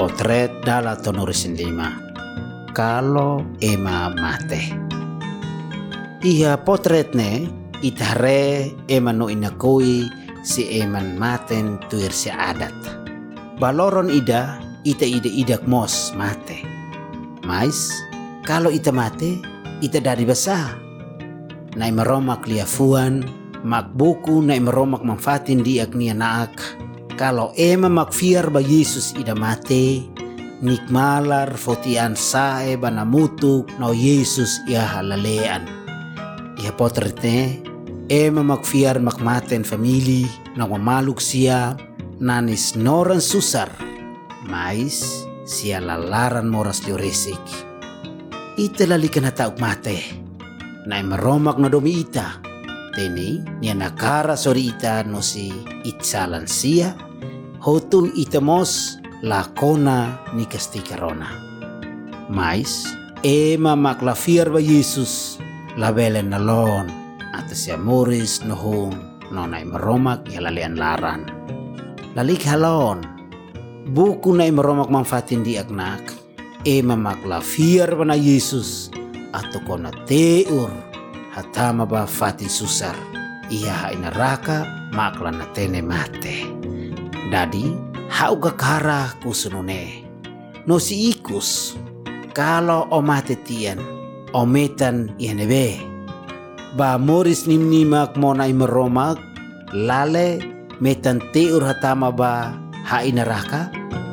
potret dala tonuresin 5. Kalau ema mate. Iha potretne itare ema no inakoi si eman maten tuir si adat. Baloron ida idak mos mate. Mais kalau ita mate ita dari basa. Nai meromak liafuan mak buku nai meromak manfaatin diak nia naak. Kalau ema makfiar ba Yesus ida mate, nikmalar fotian sae banamutuk no Yesus ia halalean. Ia potretne ema makfiar makmaten famili no mamaluk sia nanis noran susar, mais sia lalaran moras lioresik. Ita lalikan hatauk mate, nai meromak no domi ita, teni nia nakara sori ita no si itsalan sia, hotun itamos lakona ni kastikarona. Mais ema maklafiar ba Yesus labelen nalon atas ya moris nohong nonai meromak ya lalian laran. Lalik halon buku nai meromak manfaatin di aknak ema maklafiar ba na Yesus atau kona teur hatama ba fatin susar iya inaraka makla na tene mate. Dadi hauga kara kusunune no si ikus kalau omate tian ometan ianebe ba moris nimnimak monai meromak lale metan teur hatama ba ha inaraka